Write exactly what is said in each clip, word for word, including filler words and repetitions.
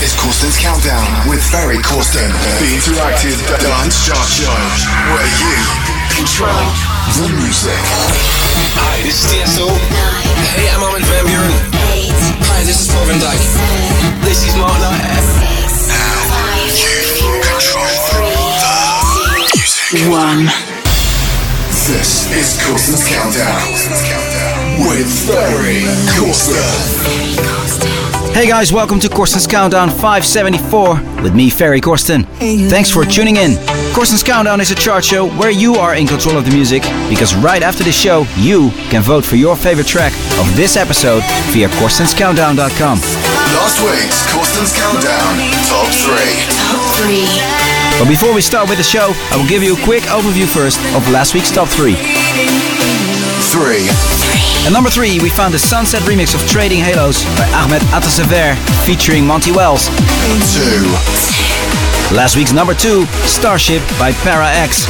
is Corsten's Countdown with Ferry Corsten, the interactive dance chart show where you control the music. Hi, this is T S O. Hey, I'm Armin van Buuren. Hi, this is Paul van Dyk. This is Mark Knight. Now you control the music. One. This is Corsten's Countdown with Ferry Corsten. Hey guys, welcome to Corsten's Countdown five seventy-four with me, Ferry Corsten. Thanks for tuning in. Corsten's Countdown is a chart show where you are in control of the music, because right after the show, you can vote for your favorite track of this episode via corstens countdown dot com. Last week's Corsten's Countdown Top three. Top three. But before we start with the show, I will give you a quick overview first of last week's Top three. Three. At number three, we found the Sunset remix of Trading Halos by Ahmed Atassever featuring Monty Wells. Two. Last week's number two, Starship by Para X.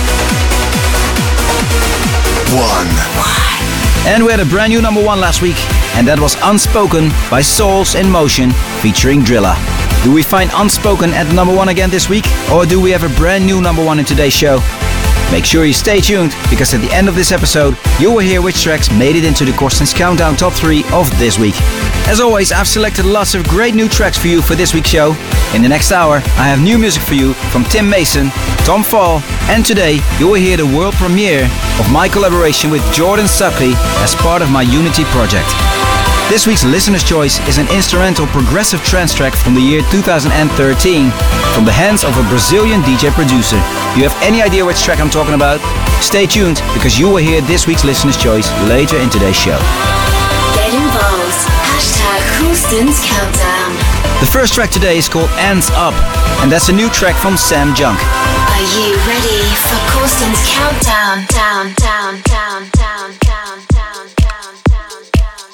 One. And we had a brand new number one last week, and that was Unspoken by Souls in Motion featuring Drilla. Do we find Unspoken at number one again this week, or do we have a brand new number one in today's show? Make sure you stay tuned, because at the end of this episode, you will hear which tracks made it into the Corsten's Countdown Top three of this week. As always, I've selected lots of great new tracks for you for this week's show. In the next hour, I have new music for you from Tim Mason, Tom Fall, and today you will hear the world premiere of my collaboration with Jordan Suckley as part of my Unity project. This week's Listener's Choice is an instrumental progressive trance track from the year two thousand thirteen from the hands of a Brazilian D J producer. Do you have any idea which track I'm talking about? Stay tuned, because you will hear this week's Listener's Choice later in today's show. Get involved. Hashtag Corsten's Countdown. The first track today is called Ends Up, and that's a new track from Sam Junk. Are you ready for Corsten's Countdown? Down, down, down, down, down, down, down, down, down.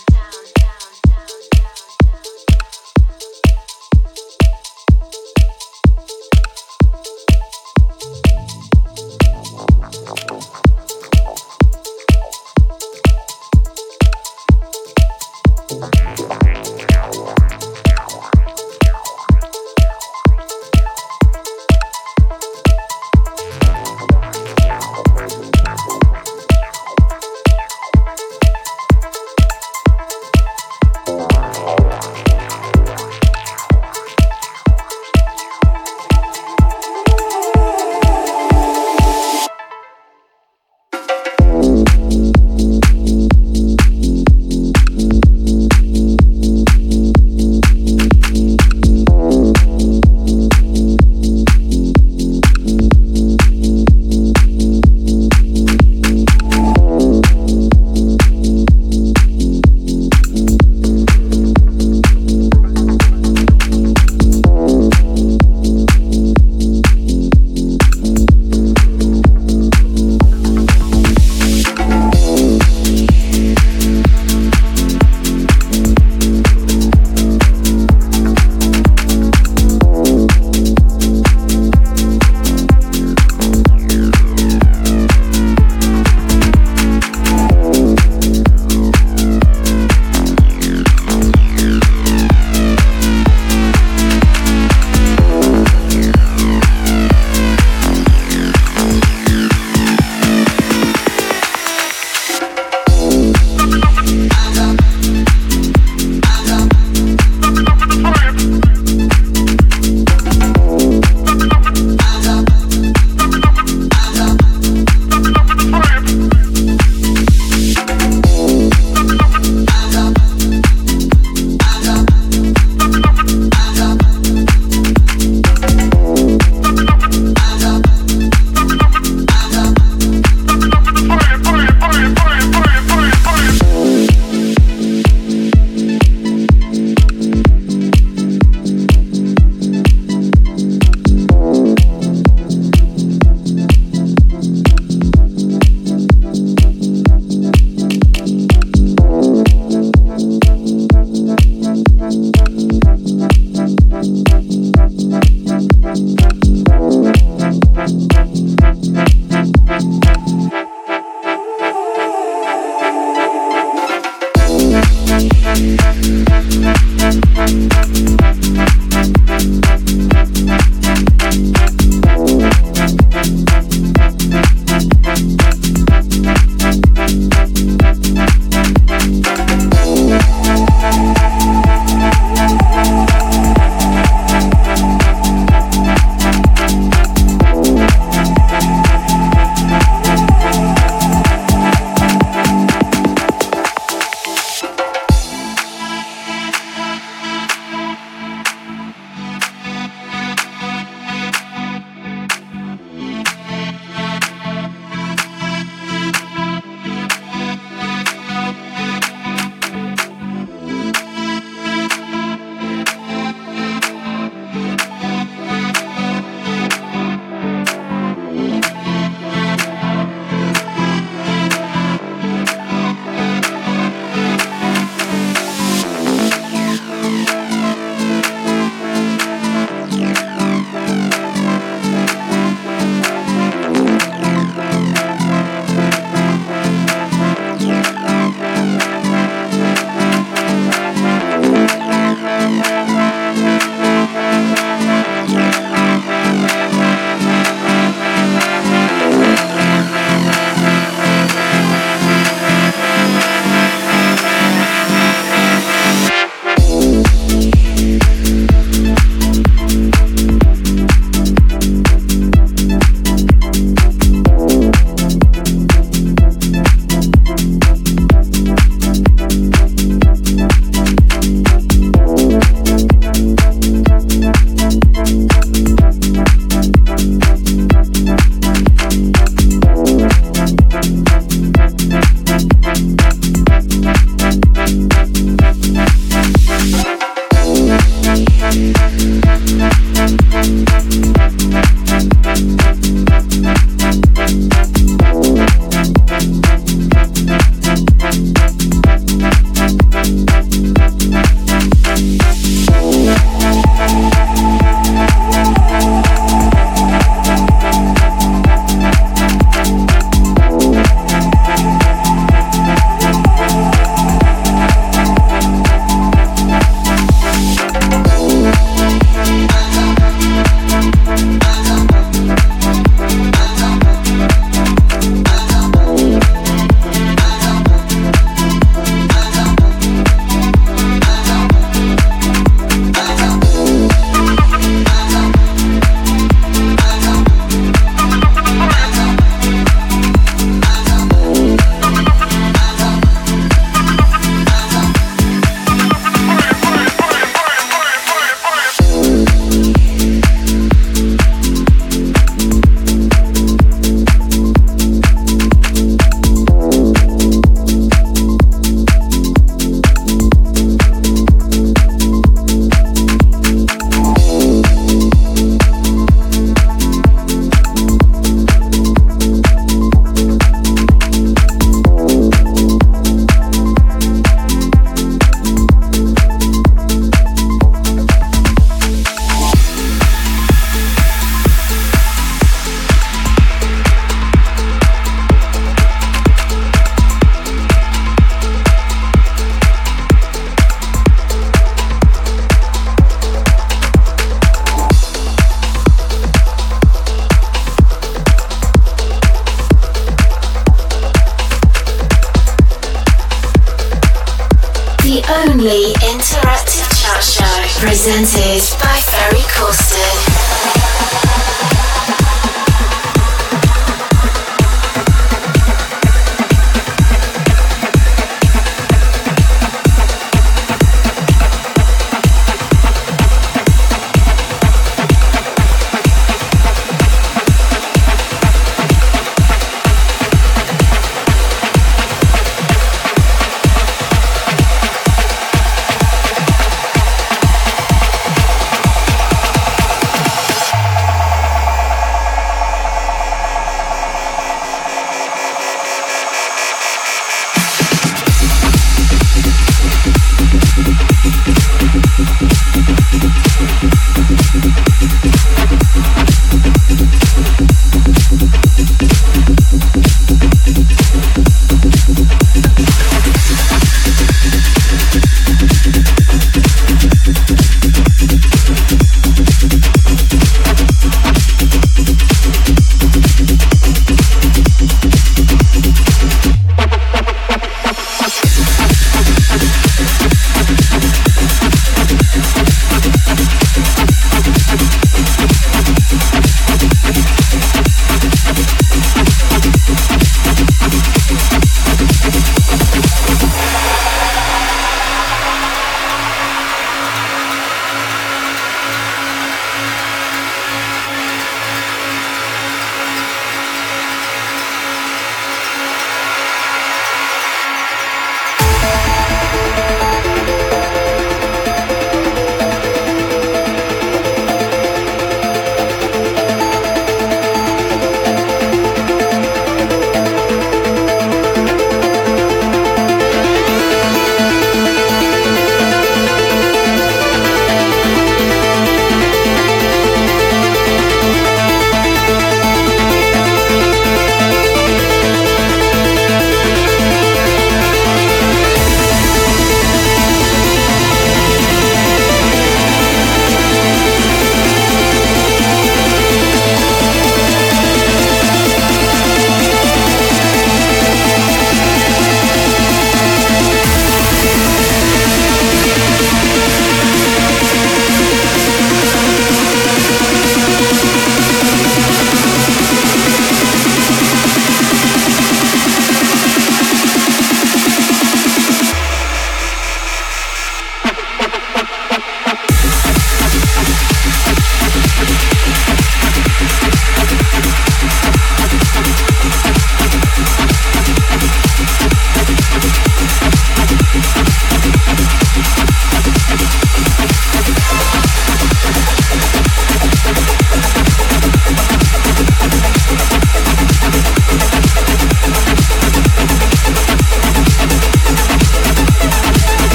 only interactive chat show presented by Ferry Corsten.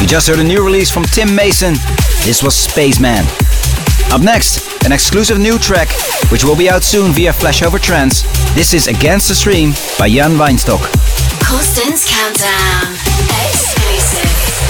You just heard a new release from Tim Mason. This was Spaceman. Up next, an exclusive new track, which will be out soon via Flashover Trance. This is Against the Stream by Jan Weinstock. Corsten's Countdown. Exclusive.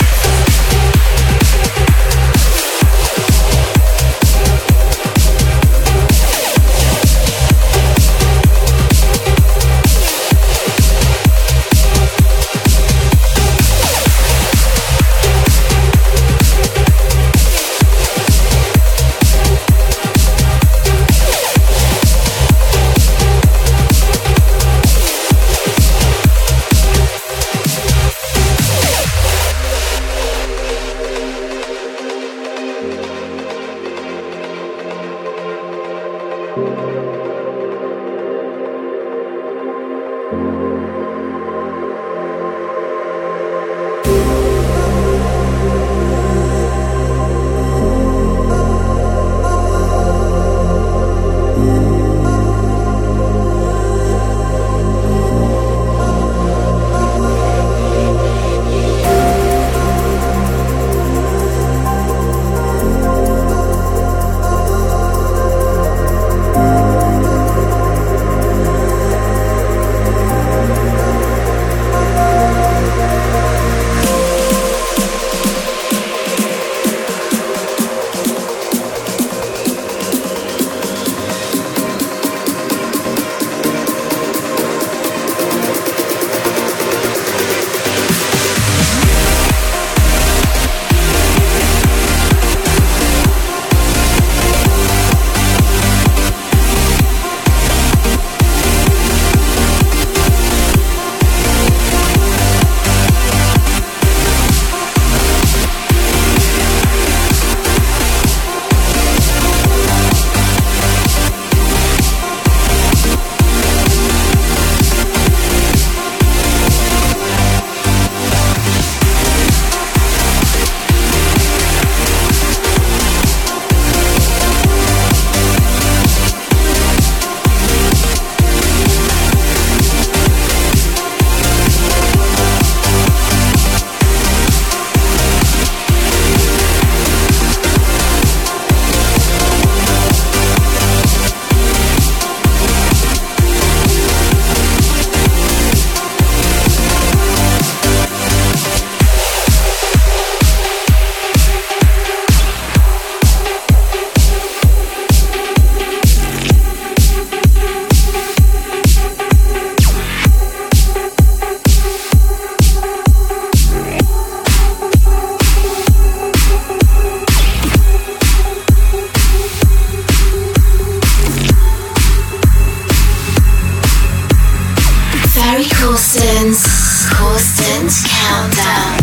Corsten's, Corsten's Countdown.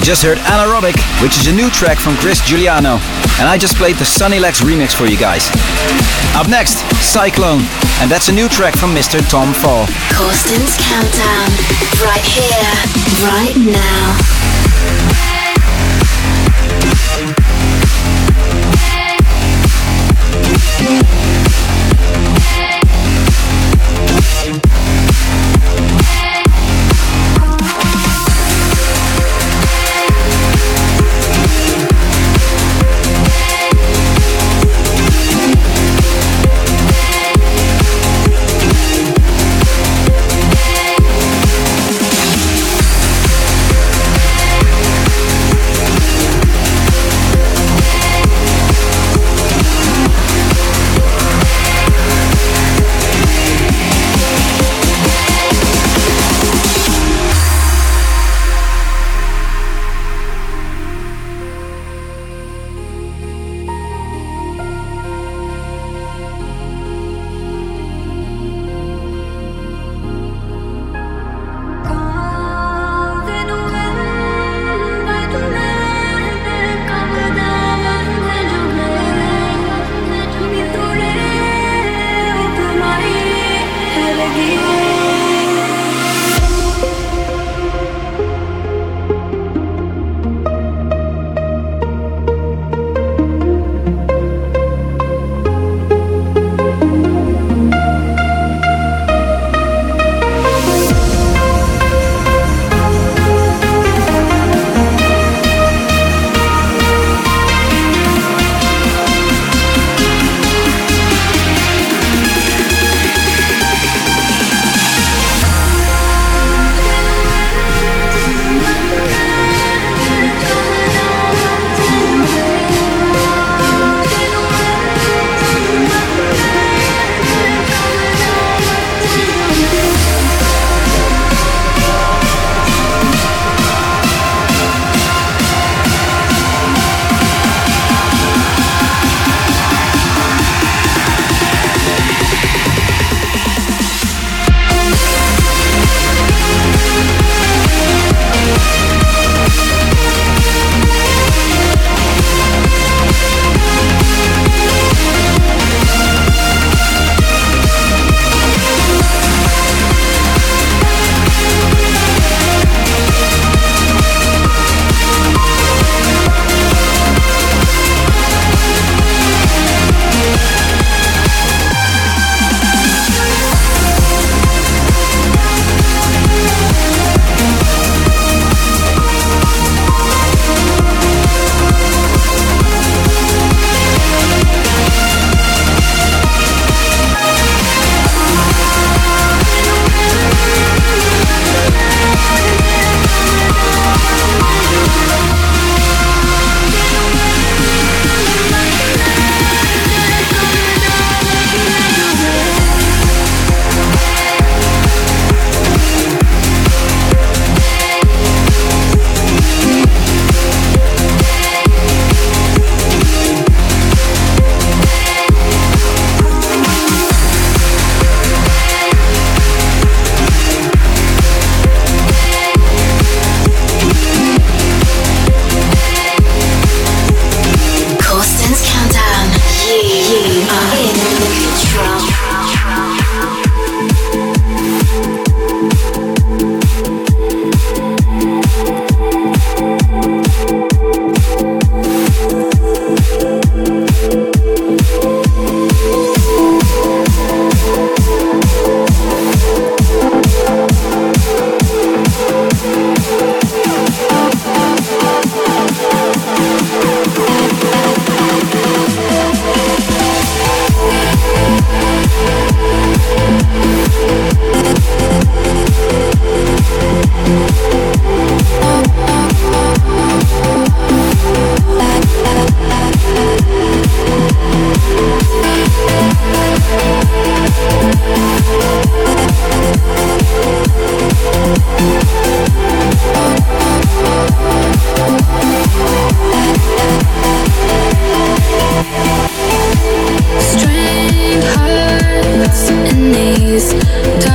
just heard Anaerobic, which is a new track from Chris Giuliano, and I just played the Sunny Lex remix for you guys. Up next, Cyclone, and that's a new track from Mister Tom Fall. Corsten's Countdown, right here, right now.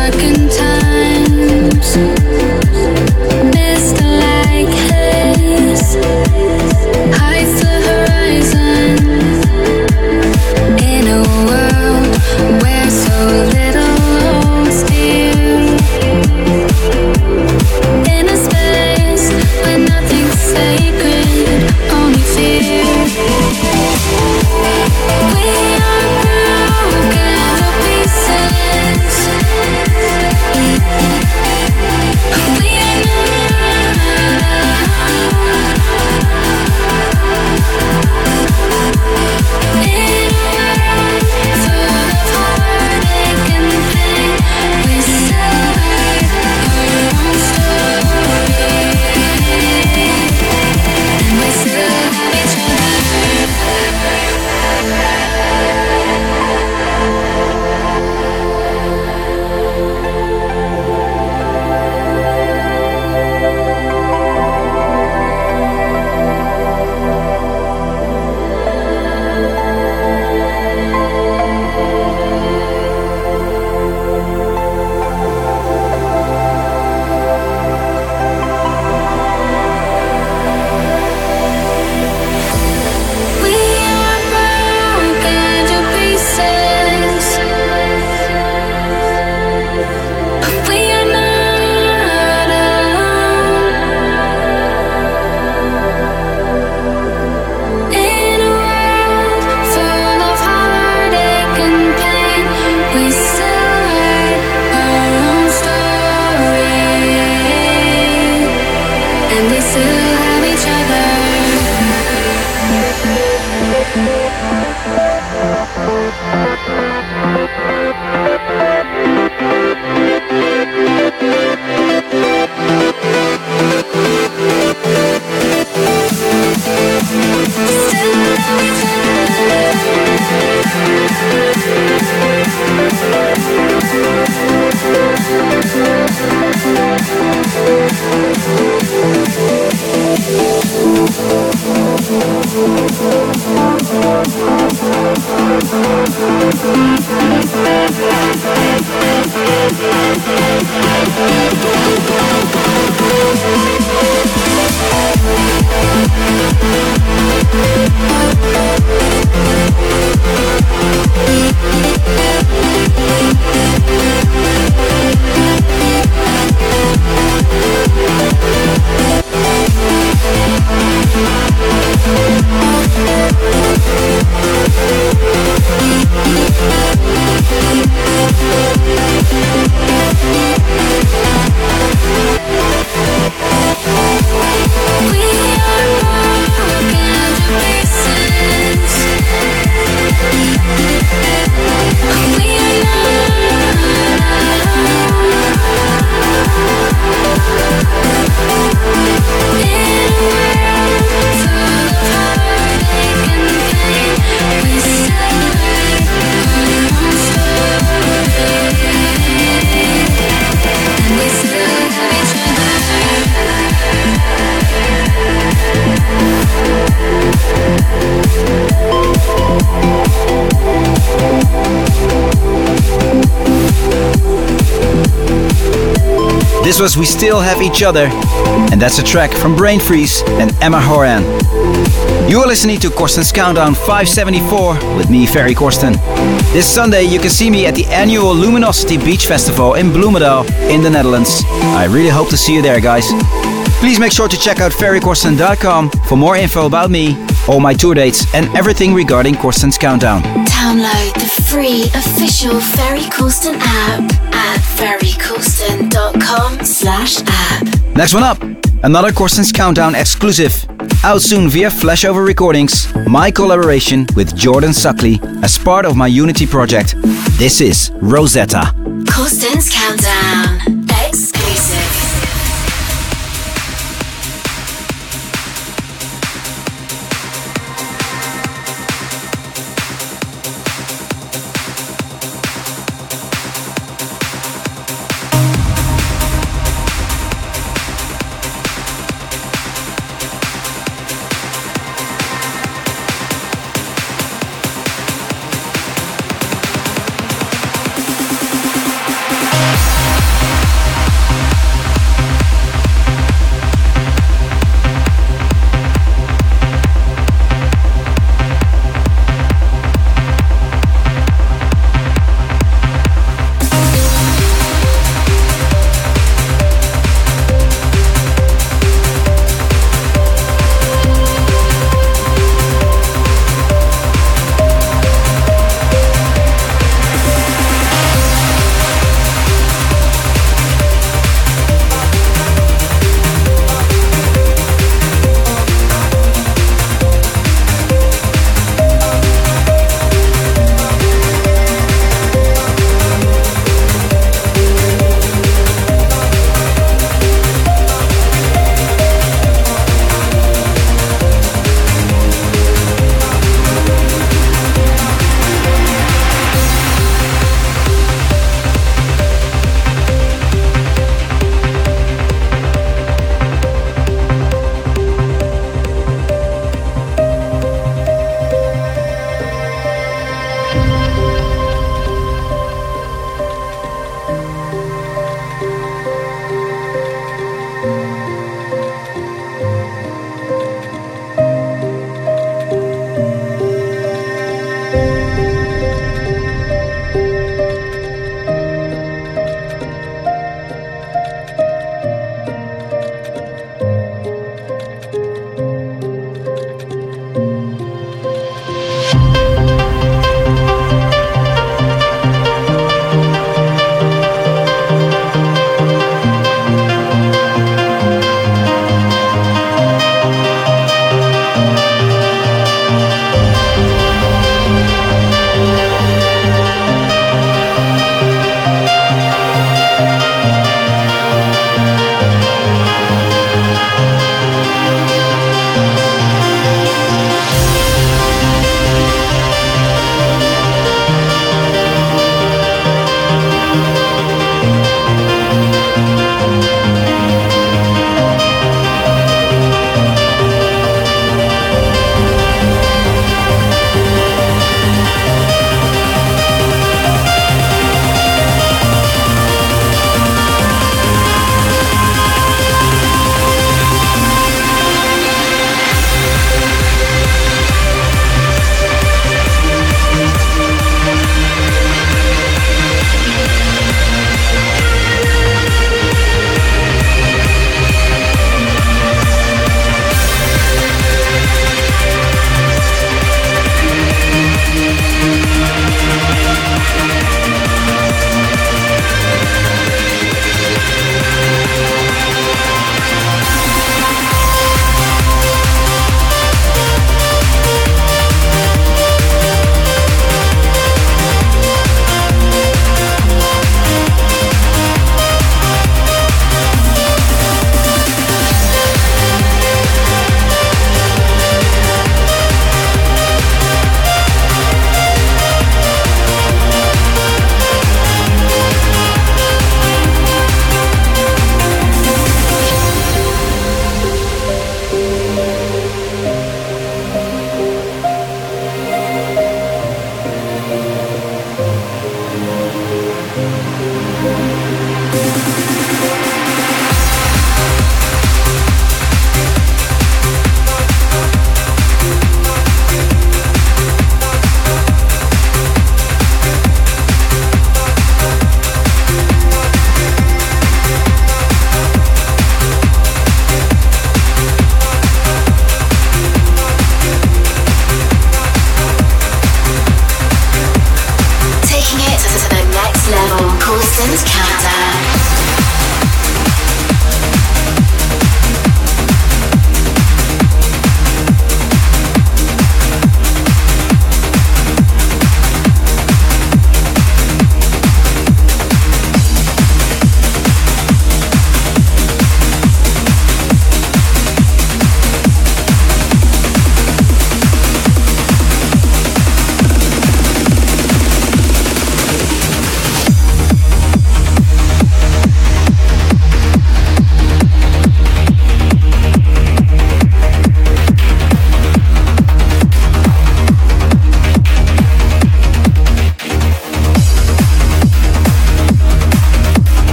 Darkened times, mist like haze. was We Still Have Each Other, and that's a track from Brain Freeze and Emma Horan. You are listening to Corsten's Countdown five seventy-four with me, Ferry Corsten. This Sunday you can see me at the annual Luminosity Beach Festival in Bloemendaal in the Netherlands. I really hope to see you there, guys. Please make sure to check out ferry corsten dot com for more info about me, all my tour dates and everything regarding Corsten's Countdown. Download the free official Ferry Corsten app at ferry corsten dot com slash app. Next one up, another Corsten's Countdown exclusive. Out soon via Flashover Recordings, my collaboration with Jordan Suckley as part of my Unity project. This is Rosetta. Corsten's Countdown exclusive.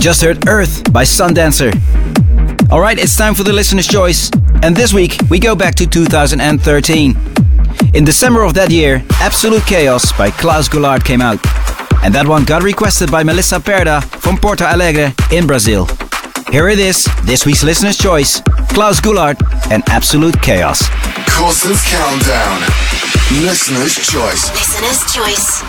just heard Earth by Sundancer. Alright, it's time for the listener's choice. And this week, we go back to two thousand thirteen. In December of that year, Absolute Chaos by Klaus Goulart came out. And that one got requested by Melissa Perda from Porto Alegre in Brazil. Here it is, this week's listener's choice, Klaus Goulart and Absolute Chaos. Corsten's Countdown. Listener's choice. Listener's choice.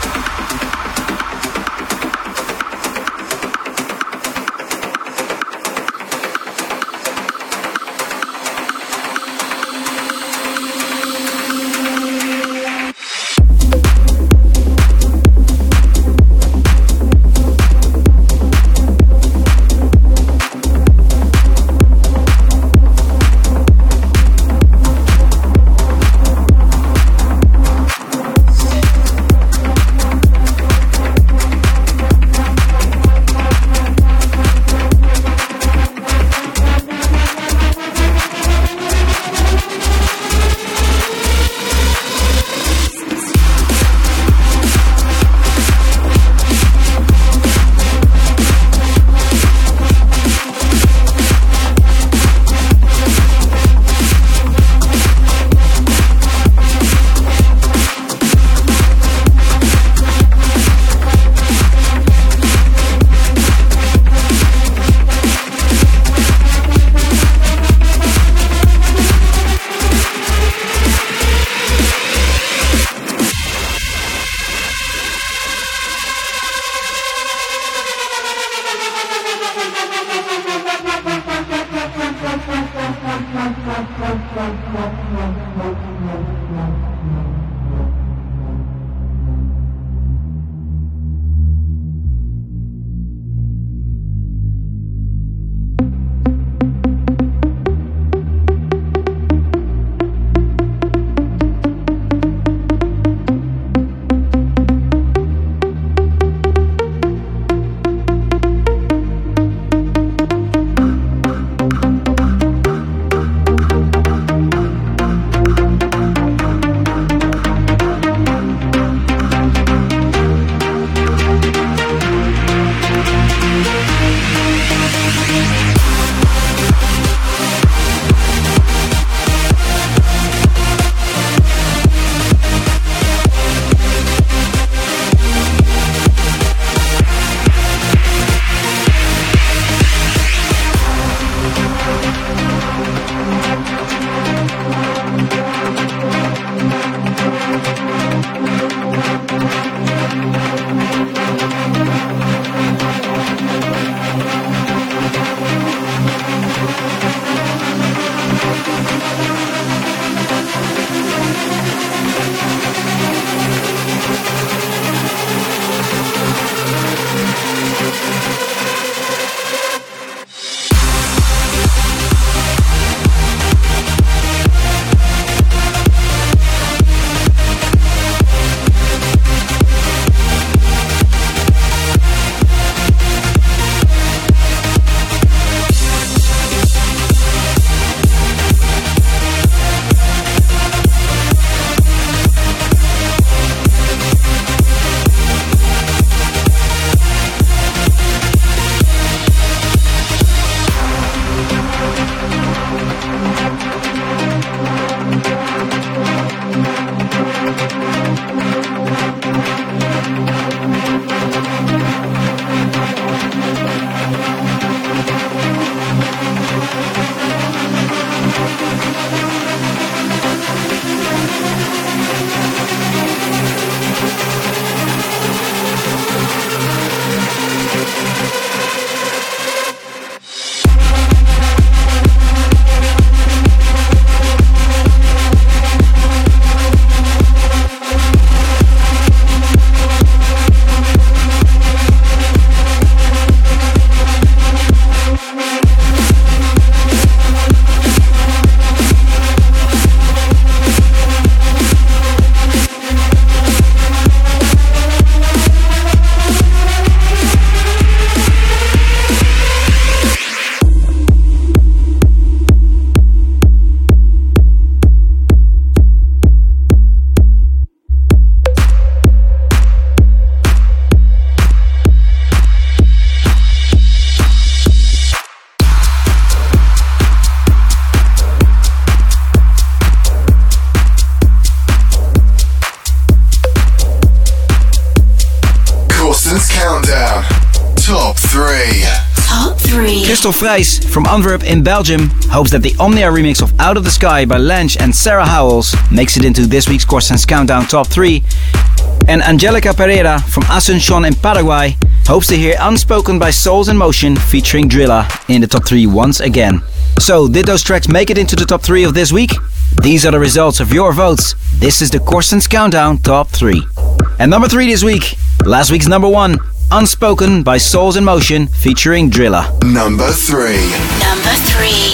three. Top three. Crystal Vrijs from Antwerp in Belgium hopes that the Omnia remix of Out of the Sky by Lange and Sarah Howells makes it into this week's Corsten's Countdown Top three. And Angelica Pereira from Asunción in Paraguay hopes to hear Unspoken by Souls in Motion featuring Drilla in the top three once again. So, did those tracks make it into the top three of this week? These are the results of your votes. This is the Corsten's Countdown Top three. And number three this week, last week's number one, Unspoken by Souls in Motion featuring Drilla. Number three. Number three.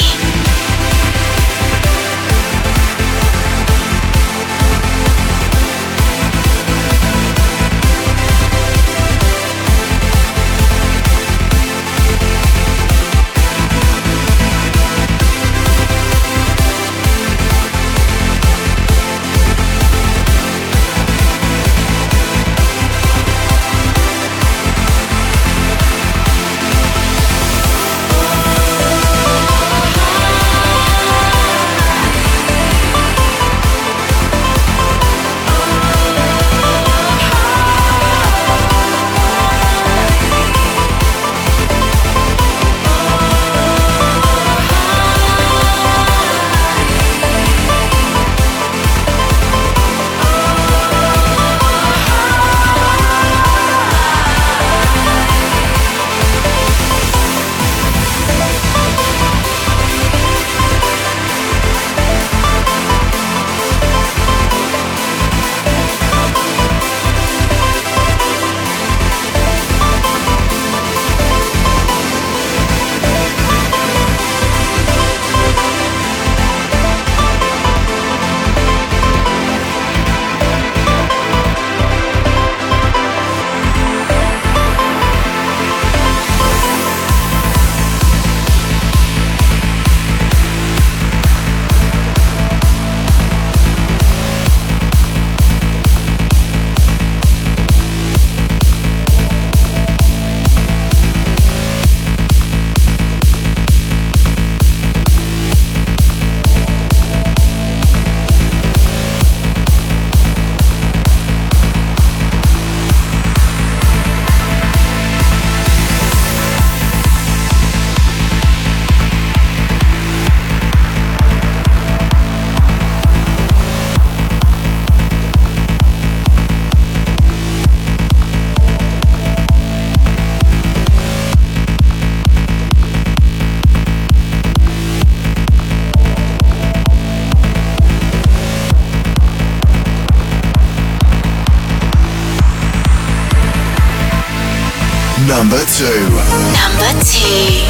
Number two. Number two.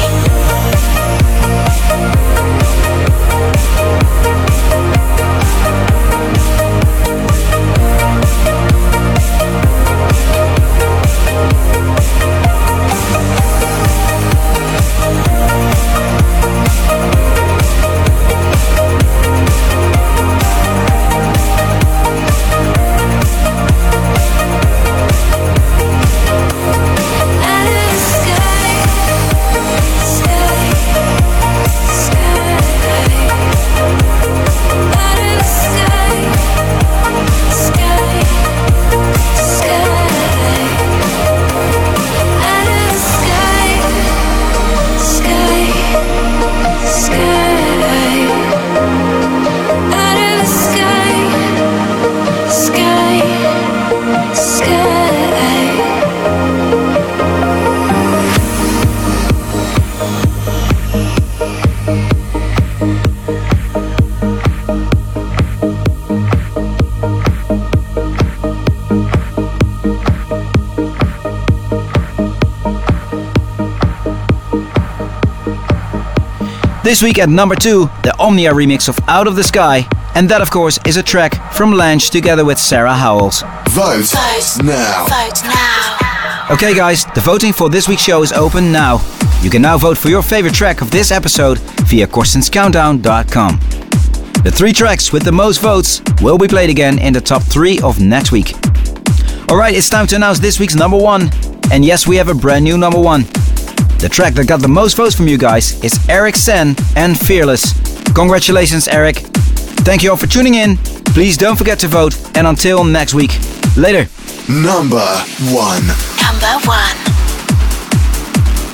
This week at number two, the Omnia remix of Out of the Sky, and that of course is a track from Lange together with Sarah Howells. Vote, Vote now. Vote now. Okay guys, the voting for this week's show is open now. You can now vote for your favorite track of this episode via corstens countdown dot com. The three tracks with the most votes will be played again in the top three of next week. Alright, it's time to announce this week's number one. And yes, we have a brand new number one. The track that got the most votes from you guys is Eric Sen and Fearless. Congratulations, Eric. Thank you all for tuning in. Please don't forget to vote, and until next week. Later. Number one. Number one.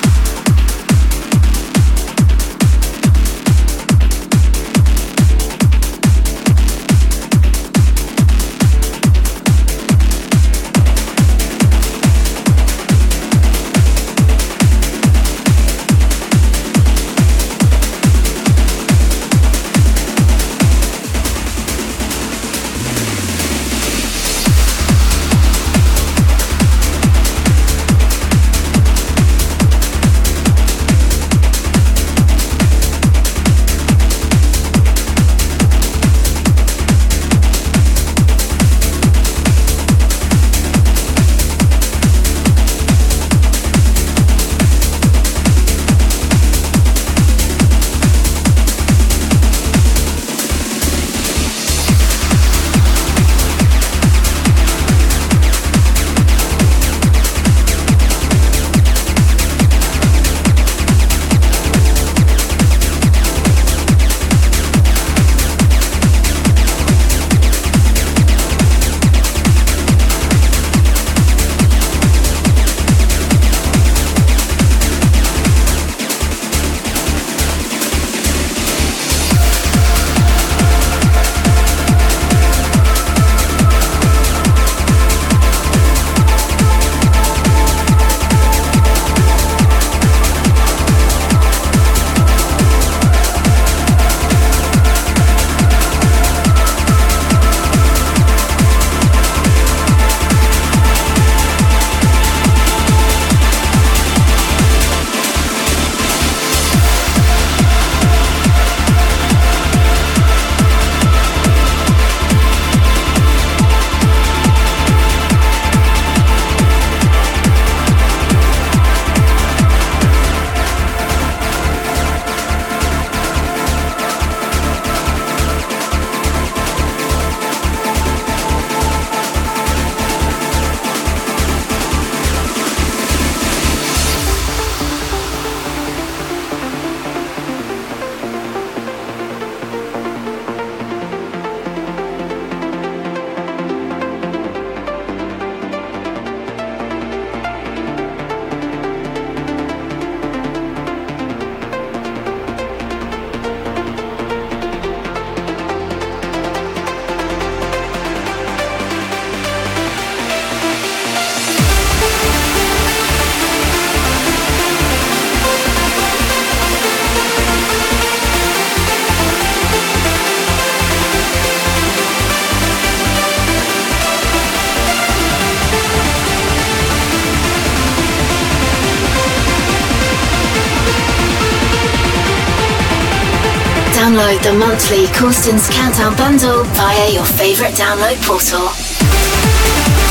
Download the monthly Corsten's Countdown bundle via your favorite download portal.